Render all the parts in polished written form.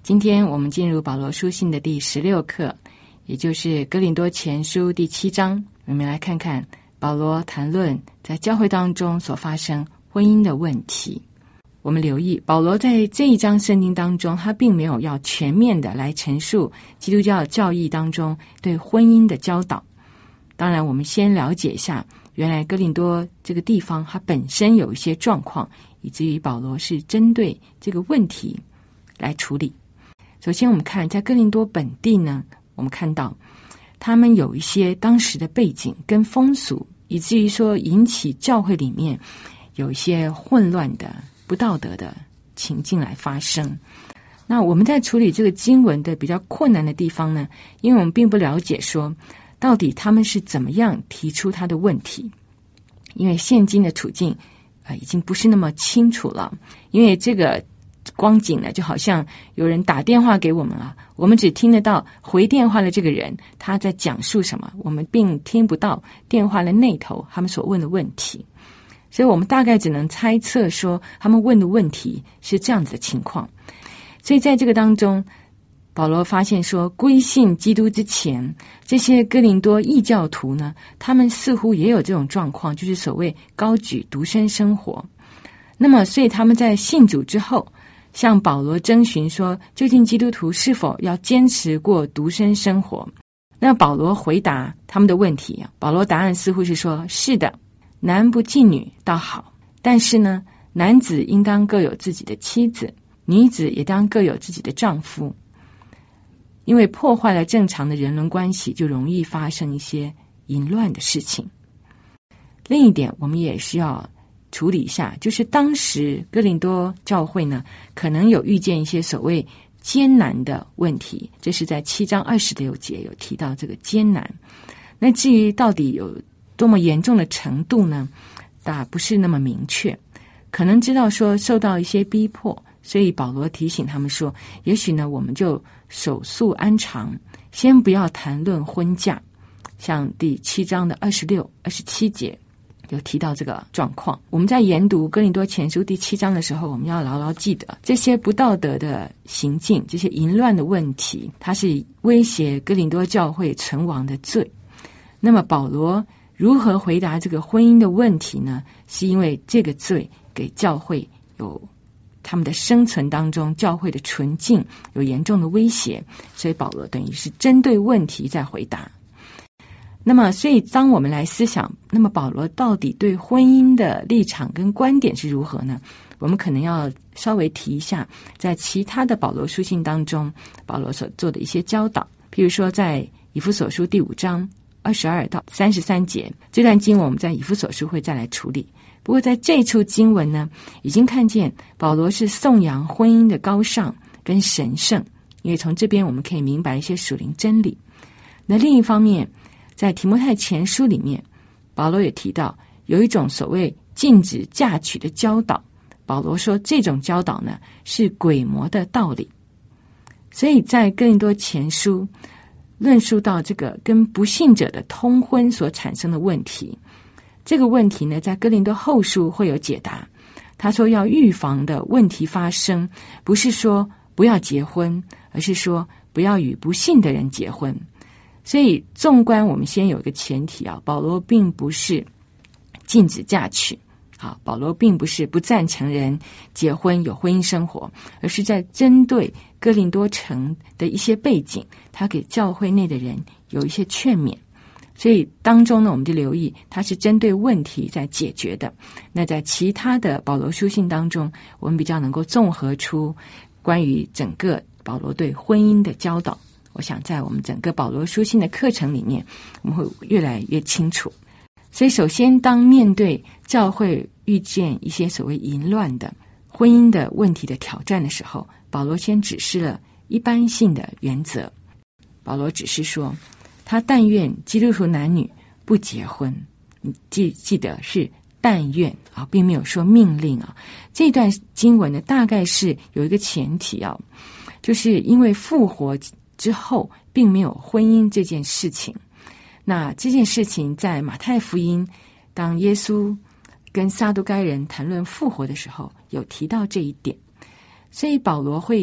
今天我们进入保罗书信的第16课，也就是哥林多前书第7章。我们来看看保罗谈论在教会当中所发生婚姻的问题。我们留意保罗在这一章圣经当中，他并没有要全面的来陈述基督教教义当中对婚姻的教导。当然我们先了解一下，原来哥林多这个地方它本身有一些状况，以至于保罗是针对这个问题来处理。首先我们看在哥林多本地呢，我们看到他们有一些当时的背景跟风俗，以至于说引起教会里面有一些混乱的不道德的情境来发生。那我们在处理这个经文的比较困难的地方呢，因为我们并不了解说到底他们是怎么样提出他的问题，因为现今的处境已经不是那么清楚了。因为这个光景呢，就好像有人打电话给我们了，我们只听得到回电话的这个人他在讲述什么，我们并听不到电话的那头他们所问的问题。所以我们大概只能猜测说他们问的问题是这样子的情况。所以在这个当中，保罗发现说归信基督之前，这些哥林多异教徒呢，他们似乎也有这种状况，就是所谓高举独身生活。那么所以他们在信主之后，向保罗征询说究竟基督徒是否要坚持过独身生活。那保罗回答他们的问题，保罗答案似乎是说，是的，男不近女倒好，但是呢，男子应当各有自己的妻子，女子也当各有自己的丈夫。因为破坏了正常的人伦关系，就容易发生一些淫乱的事情。另一点我们也需要处理一下，就是当时哥林多教会呢，可能有遇见一些所谓艰难的问题，这是在7章26节有提到这个艰难。那至于到底有多么严重的程度呢，不是那么明确，可能知道说受到一些逼迫，所以保罗提醒他们说，也许呢我们就守素安常，先不要谈论婚嫁。像第7章的26、27节有提到这个状况。我们在研读哥林多前书第7章的时候，我们要牢牢记得这些不道德的行径，这些淫乱的问题，它是威胁哥林多教会存亡的罪。那么保罗如何回答这个婚姻的问题呢？是因为这个罪给教会有他们的生存当中教会的纯净有严重的威胁，所以保罗等于是针对问题在回答。那么所以当我们来思想，那么保罗到底对婚姻的立场跟观点是如何呢？我们可能要稍微提一下在其他的保罗书信当中保罗所做的一些教导。譬如说在以弗所书第5章22到33节，这段经文我们在以弗所书会再来处理。不过在这处经文呢，已经看见保罗是颂扬婚姻的高尚跟神圣，因为从这边我们可以明白一些属灵真理。那另一方面，在提摩太前书里面，保罗也提到有一种所谓禁止嫁娶的教导，保罗说这种教导呢是鬼魔的道理。所以在哥林多前书论述到这个跟不信者的通婚所产生的问题，这个问题呢在哥林多后书会有解答。他说要预防的问题发生，不是说不要结婚，而是说不要与不信的人结婚。所以纵观我们先有一个前提保罗并不是禁止嫁娶，保罗并不是不赞成人结婚有婚姻生活，而是在针对哥林多城的一些背景，他给教会内的人有一些劝勉。所以当中呢，我们就留意他是针对问题在解决的。那在其他的保罗书信当中，我们比较能够综合出关于整个保罗对婚姻的教导。我想在我们整个保罗书信的课程里面，我们会越来越清楚。所以首先当面对教会遇见一些所谓淫乱的婚姻的问题的挑战的时候，保罗先指示了一般性的原则。保罗只是说他但愿基督徒男女不结婚，你记得是但愿并没有说命令这段经文呢大概是有一个前提就是因为复活之后并没有婚姻这件事情。那这件事情在马太福音，当耶稣跟撒都该人谈论复活的时候有提到这一点，所以保罗会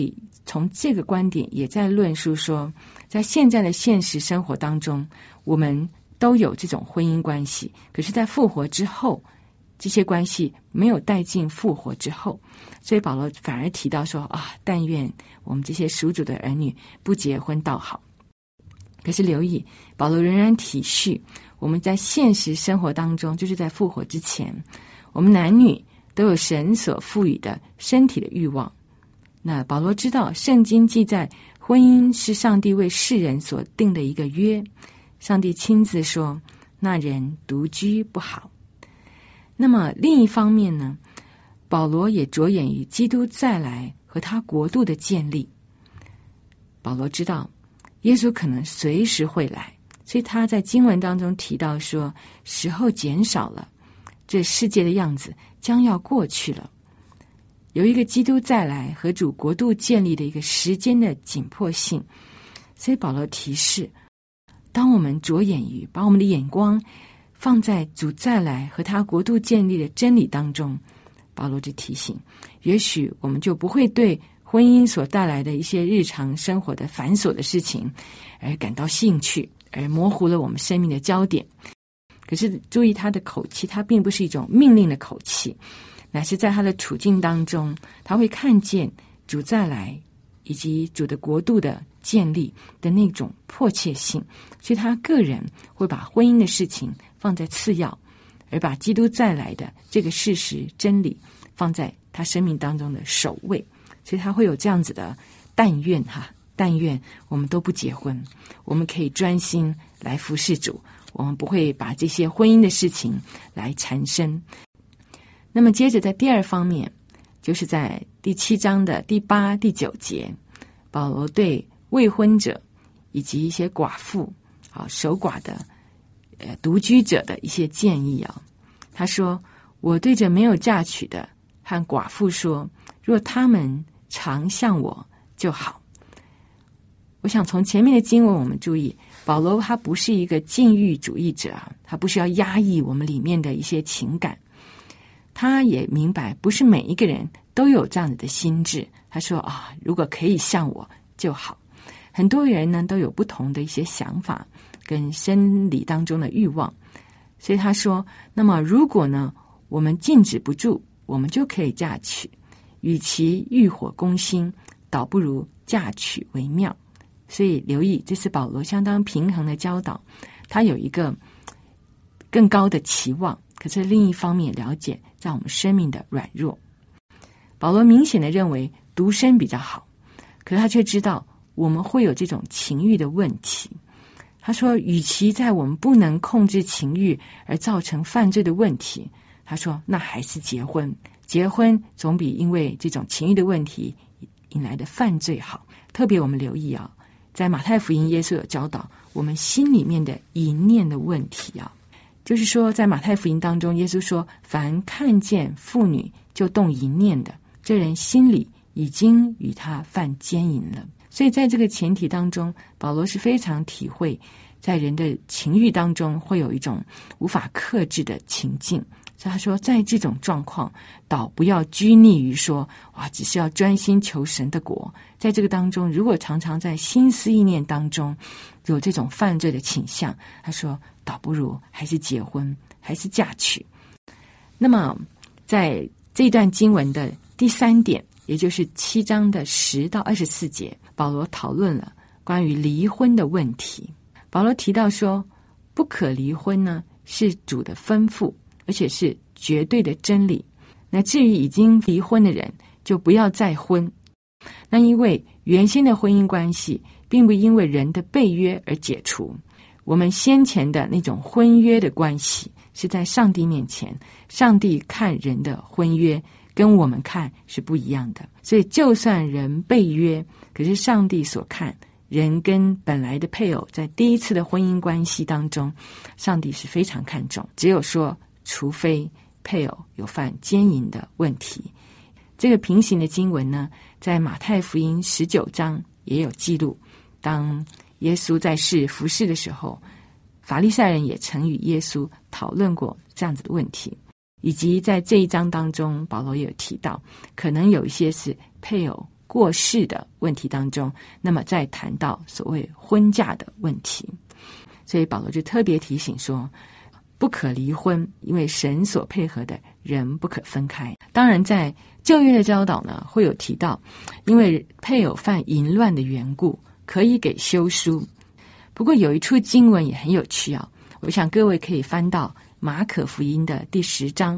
从这个观点也在论述说，在现在的现实生活当中，我们都有这种婚姻关系，可是在复活之后，这些关系没有带进复活之后，所以保罗反而提到说但愿我们这些属主的儿女不结婚倒好。可是留意，保罗仍然体恤我们在现实生活当中，就是在复活之前，我们男女都有神所赋予的身体的欲望。那保罗知道圣经记载婚姻是上帝为世人所定的一个约，上帝亲自说那人独居不好。那么另一方面呢，保罗也着眼于基督再来和他国度的建立。保罗知道耶稣可能随时会来，所以他在经文当中提到说，时候减少了，这世界的样子将要过去了，有一个基督再来和主国度建立的一个时间的紧迫性。所以保罗提示，当我们着眼于把我们的眼光放在主再来和他国度建立的真理当中，保罗就提醒，也许我们就不会对婚姻所带来的一些日常生活的繁琐的事情而感到兴趣，而模糊了我们生命的焦点。可是注意他的口气，他并不是一种命令的口气，乃是在他的处境当中，他会看见主再来以及主的国度的建立的那种迫切性，所以他个人会把婚姻的事情放在次要，而把基督再来的这个事实真理放在他生命当中的首位。所以他会有这样子的但愿我们都不结婚，我们可以专心来服侍主，我们不会把这些婚姻的事情来缠身。那么接着在第二方面，就是在第7章的第8、第9节，保罗对未婚者以及一些寡妇守寡的独居者的一些建议他说，我对着没有嫁娶的和寡妇说，若他们常向我就好。我想从前面的经文我们注意，保罗他不是一个禁欲主义者他不是要压抑我们里面的一些情感，他也明白不是每一个人都有这样子的心智。他说如果可以像我就好。很多人呢都有不同的一些想法跟生理当中的欲望，所以他说，那么如果呢我们禁止不住，我们就可以嫁娶，与其欲火攻心，倒不如嫁娶为妙。所以留意，这是保罗相当平衡的教导，他有一个更高的期望，可是另一方面了解在我们生命的软弱。保罗明显的认为独身比较好，可是他却知道我们会有这种情欲的问题。他说，与其在我们不能控制情欲而造成犯罪的问题，他说那还是结婚，结婚总比因为这种情欲的问题引来的犯罪好。特别我们留意在马太福音耶稣有教导我们心里面的淫念的问题就是说在马太福音当中，耶稣说，凡看见妇女就动淫念的，这人心里已经与他犯奸淫了。所以在这个前提当中，保罗是非常体会在人的情欲当中会有一种无法克制的情境。所以他说，在这种状况倒不要拘泥于说只是要专心求神的国。在这个当中，如果常常在心思意念当中有这种犯罪的倾向，他说倒不如还是结婚，还是嫁娶。那么在这段经文的第3点，也就是7章的10到24节，保罗讨论了关于离婚的问题。保罗提到说，不可离婚呢是主的吩咐，而且是绝对的真理。那至于已经离婚的人，就不要再婚。那因为原先的婚姻关系并不因为人的被约而解除，我们先前的那种婚约的关系是在上帝面前，上帝看人的婚约跟我们看是不一样的。所以就算人被约，可是上帝所看人跟本来的配偶在第一次的婚姻关系当中，上帝是非常看重，只有说除非配偶有犯奸淫的问题。这个平行的经文呢，在马太福音19章也有记录。当耶稣在世服侍的时候，法利赛人也曾与耶稣讨论过这样子的问题，以及在这一章当中，保罗也有提到，可能有一些是配偶过世的问题当中，那么再谈到所谓婚嫁的问题。所以保罗就特别提醒说，不可离婚，因为神所配合的人不可分开。当然在旧约的教导呢，会有提到因为配偶犯淫乱的缘故可以给休书。不过有一处经文也很有趣啊，我想各位可以翻到马可福音的第10章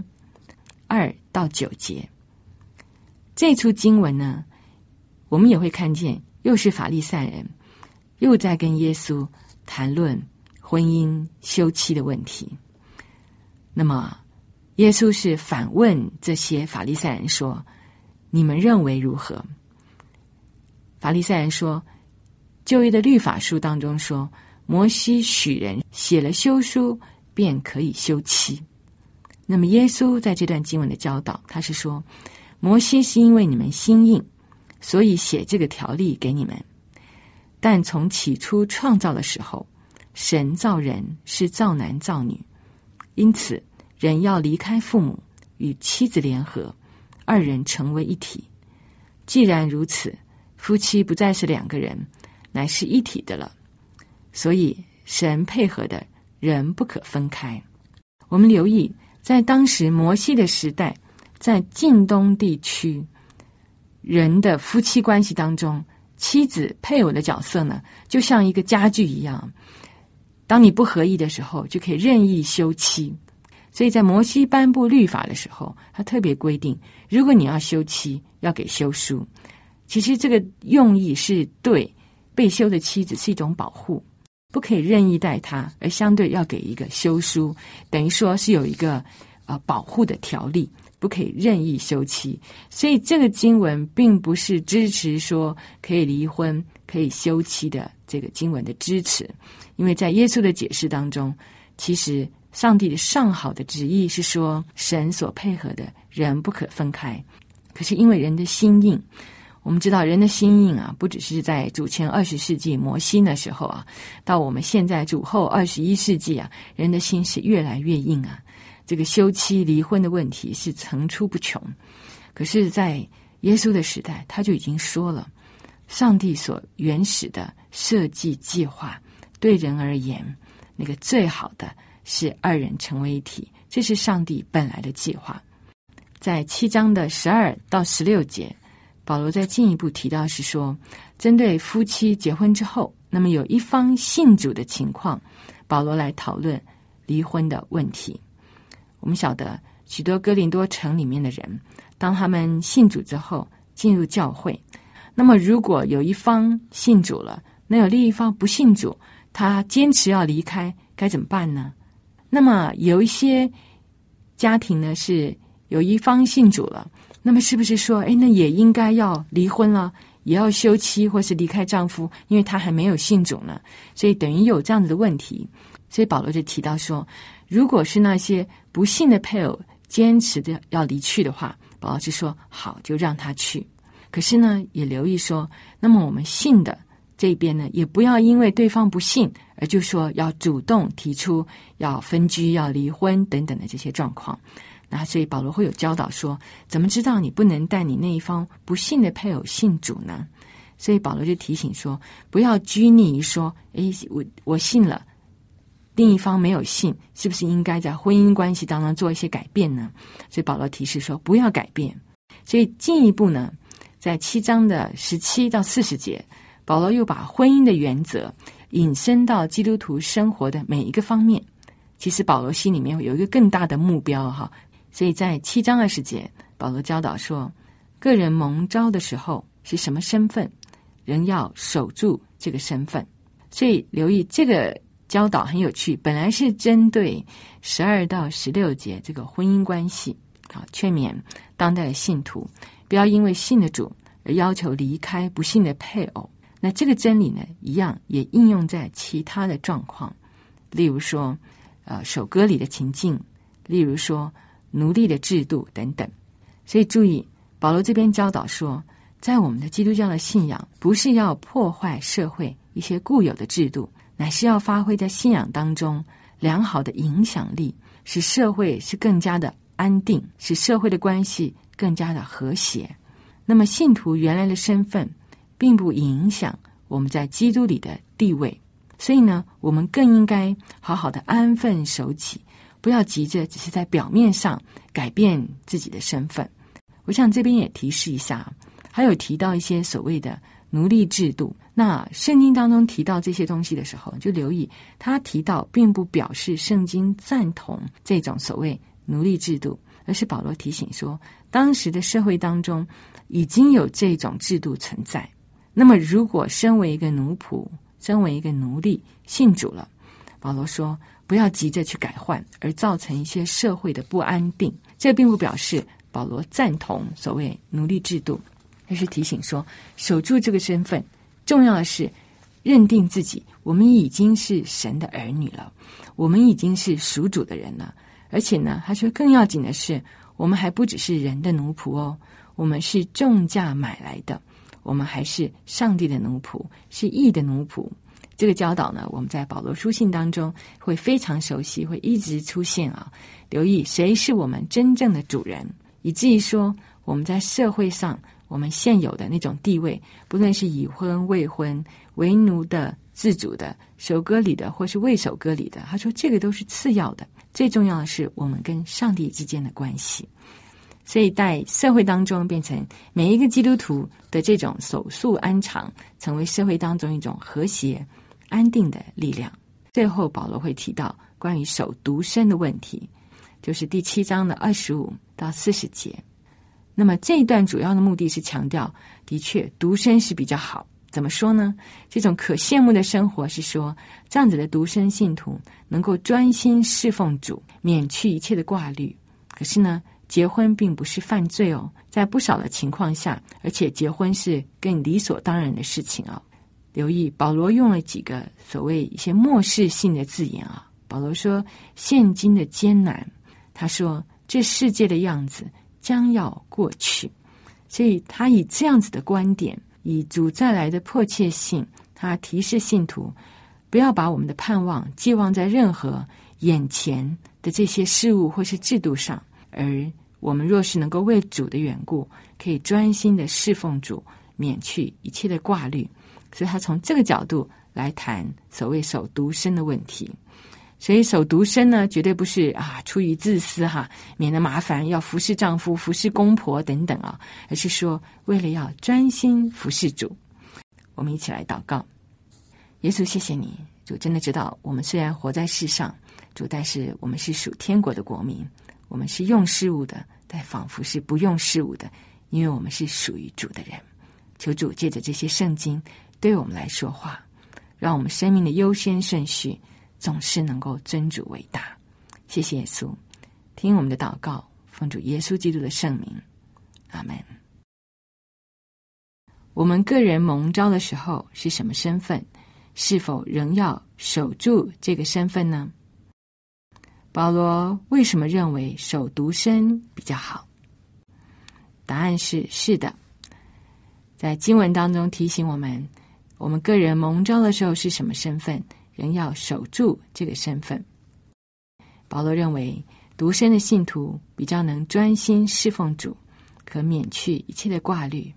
2到9节。这处经文呢，我们也会看见又是法利赛人又在跟耶稣谈论婚姻休妻的问题。那么耶稣是反问这些法利赛人说，你们认为如何？法利赛人说，旧约的律法书当中说，摩西许人写了休书便可以休妻。那么耶稣在这段经文的教导，他是说，摩西是因为你们心硬，所以写这个条例给你们。但从起初创造的时候，神造人是造男造女，因此人要离开父母，与妻子联合，二人成为一体。既然如此，夫妻不再是2个人，乃是一体的了。所以神配合的人不可分开。我们留意，在当时摩西的时代，在近东地区人的夫妻关系当中，妻子配偶的角色呢，就像一个家具一样，当你不合意的时候，就可以任意休妻。所以在摩西颁布律法的时候，他特别规定，如果你要休妻，要给休书。其实这个用意是对被休的妻子是一种保护，不可以任意待她，而相对要给一个休书，等于说是有一个保护的条例，不可以任意休妻。所以这个经文并不是支持说可以离婚可以休妻的这个经文的支持，因为在耶稣的解释当中，其实上帝的上好的旨意是说，神所配合的人不可分开。可是因为人的心硬，我们知道人的心硬啊，不只是在主前20世纪摩西那时候啊，到我们现在主后21世纪啊，人的心是越来越硬啊。这个休妻离婚的问题是层出不穷。可是在耶稣的时代，他就已经说了，上帝所原始的设计计划，对人而言，那个最好的是2人成为一体，这是上帝本来的计划。在7章的12到16节，保罗在进一步提到是说，针对夫妻结婚之后，那么有一方信主的情况，保罗来讨论离婚的问题。我们晓得许多哥林多城里面的人，当他们信主之后进入教会，那么如果有一方信主了，那有另一方不信主，他坚持要离开，该怎么办呢？那么有一些家庭呢，是有一方信主了，那么是不是说，那也应该要离婚了，也要休妻或是离开丈夫，因为他还没有信主呢？所以等于有这样子的问题。所以保罗就提到说，如果是那些不信的配偶坚持的要离去的话，保罗就说好，就让他去。可是呢，也留意说，那么我们信的这边呢，也不要因为对方不信而就说要主动提出要分居、要离婚等等的这些状况。那所以保罗会有教导说，怎么知道你不能带你那一方不信的配偶信主呢？所以保罗就提醒说，不要拘泥于说，我信了，另一方没有信，是不是应该在婚姻关系当中做一些改变呢？所以保罗提示说，不要改变。所以进一步呢，在7章的17到40节，保罗又把婚姻的原则引申到基督徒生活的每一个方面。其实保罗心里面有一个更大的目标哈，所以在7章20节，保罗教导说，个人蒙召的时候是什么身份，人要守住这个身份。所以留意这个教导很有趣，本来是针对12到16节这个婚姻关系，劝勉当代的信徒不要因为信的主而要求离开不信的配偶。那这个真理呢，一样也应用在其他的状况，例如说守割礼的情境，例如说奴隶的制度等等。所以注意，保罗这边教导说，在我们的基督教的信仰，不是要破坏社会一些固有的制度，乃是要发挥在信仰当中良好的影响力，使社会是更加的安定，使社会的关系更加的和谐。 那么信徒原来的身份并不影响我们在基督里的地位，所以呢，我们更应该好好的安分守己，不要急着只是在表面上改变自己的身份。我想这边也提示一下，还有提到一些所谓的奴隶制度。那圣经当中提到这些东西的时候，就留意他提到并不表示圣经赞同这种所谓奴隶制度，而是保罗提醒说，当时的社会当中已经有这种制度存在。那么如果身为一个奴仆，身为一个奴隶信主了，保罗说不要急着去改换，而造成一些社会的不安定。这并不表示保罗赞同所谓奴隶制度，而是提醒说，守住这个身份，重要的是认定自己，我们已经是神的儿女了，我们已经是属主的人了。而且呢，他说更要紧的是，我们还不只是人的奴仆哦，我们是重价买来的，我们还是上帝的奴仆，是义的奴仆。这个教导呢，我们在保罗书信当中会非常熟悉，会一直出现啊。留意谁是我们真正的主人，以至于说我们在社会上我们现有的那种地位，不论是已婚未婚、为奴的、自主的、守割礼的或是未守割礼的，他说这个都是次要的，最重要的是我们跟上帝之间的关系。所以在社会当中变成每一个基督徒的这种守素安常，成为社会当中一种和谐安定的力量。最后保罗会提到关于守独身的问题，就是第7章的25到40节。那么这一段主要的目的是强调，的确独身是比较好。怎么说呢？这种可羡慕的生活是说，这样子的独身信徒能够专心侍奉主，免去一切的挂虑。可是呢，结婚并不是犯罪哦，在不少的情况下，而且结婚是更理所当然的事情哦。留意保罗用了几个所谓一些漠视性的字眼啊。保罗说现今的艰难，他说这世界的样子将要过去。所以他以这样子的观点，以主再来的迫切性，他提示信徒不要把我们的盼望寄望在任何眼前的这些事物或是制度上，而我们若是能够为主的缘故，可以专心的侍奉主，免去一切的挂虑。所以他从这个角度来谈所谓守独身的问题。所以守独身呢，绝对不是出于自私免得麻烦要服侍丈夫、服侍公婆等等而是说为了要专心服侍主。我们一起来祷告。耶稣，谢谢你，主真的知道我们虽然活在世上，主，但是我们是属天国的国民，我们是用事物的，但仿佛是不用事物的，因为我们是属于主的人。求主借着这些圣经对我们来说话，让我们生命的优先顺序总是能够尊主为大。谢谢耶稣，听我们的祷告，奉主耶稣基督的圣名，阿们。我们个人蒙召的时候是什么身份？是否仍要守住这个身份呢？保罗为什么认为守独身比较好？答案是是的。在经文当中提醒我们，我们个人蒙召的时候是什么身份，仍要守住这个身份。保罗认为独身的信徒比较能专心侍奉主，可免去一切的挂虑。